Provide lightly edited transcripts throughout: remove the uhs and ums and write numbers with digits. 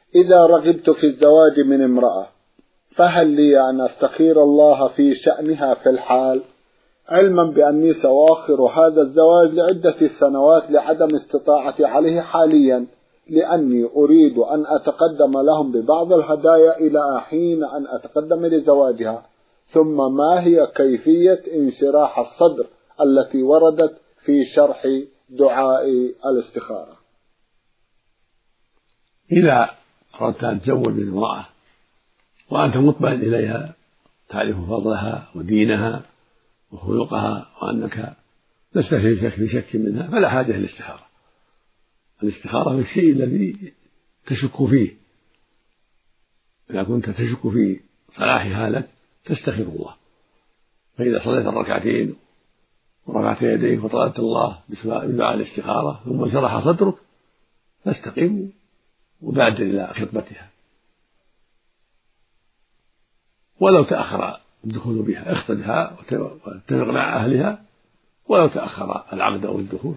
إذا رغبت في الزواج من امرأة فهل لي أن أستخير الله في شأنها في الحال، علما بأني سأؤخر هذا الزواج لعدة سنوات لعدم استطاعتي عليه حاليا، لأني أريد أن أتقدم لهم ببعض الهدايا إلى حين أن أتقدم لزواجها؟ ثم ما هي كيفية انشراح الصدر التي وردت في شرح دعاء الاستخارة؟ إذا أردت أن تزوج بالامرأة وأنت مطمئن إليها، تعرف فضلها ودينها وخلقها، وأنك لست في شك منها، فلا حاجة للاستخارة. الاستخارة في الشيء الذي تشك فيه. إذا كنت تشك في صلاحها لك تستخير الله. فإذا صليت الركعتين ورفعت يديك وطلبت الله بدعاء الاستخارة ثم شرح صدرك فاستقم وبادر إلى خطبتها. ولو تأخر الدخول بها اخطبها واتفق مع أهلها، ولو تأخر العقد أو الدخول.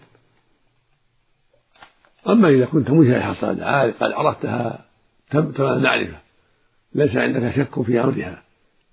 أما إذا كنت منشرح الصدر قد عرفتها تمام المعرفة، ليس عندك شك في أمرها،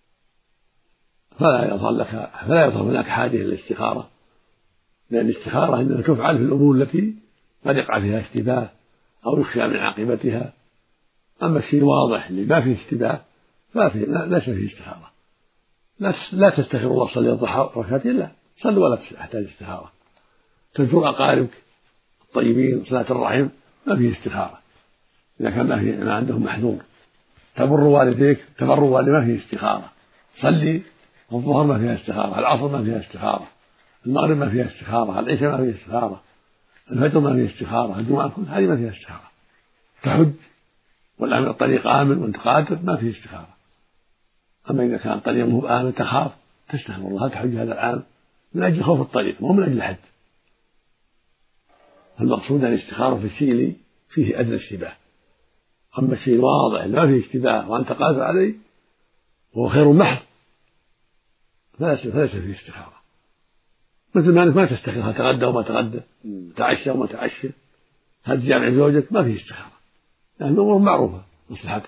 فلا يظهر هناك حاجة إلى الاستخارة، لأن الاستخارة إنما تفعل في الأمور التي قد يقع فيها اشتباه أو يخشى من عاقبتها. أما الشيء الواضح اللي ما فيه اشتباه ليس فيه استخارة. لا تستخير الله صلي الضحى ركعتين، لا صل ولا تحتاج استخارة. تزور أقاربك الطيبين، صلاة الرحم ما فيه استخارة إذا كان ما عندهم محذور. تبر والديك تبر والديك ما فيه استخارة. صلي الظهر ما فيها استخارة، العصر ما فيها استخارة، المغرب ما فيها استخارة، العشاء ما فيها استخارة، الفجر ما فيها استخارة، الجمعة هذه ما فيها استخارة. تحج والآن الطريق آمن وأنت قادر ما فيه استخارة. أما إذا كان الطريق مو آمن تخاف تستخير الله تحج هذا العام من أجل خوف الطريق مو من أجل الحج. المقصود الاستخارة في الشيء اللي فيه أدنى اشتباه. أما الشيء الواضح ما فيه اشتباه وأنت قادر عليه وهو خير محض فليس فيه استخارة. مثل ما أنك ما تستخير هل تغدى وما تغدى، تعشى وما تعشى، هل تجامع زوجك ما فيه استخارة، لأن الأمور معروفة مصلحتها.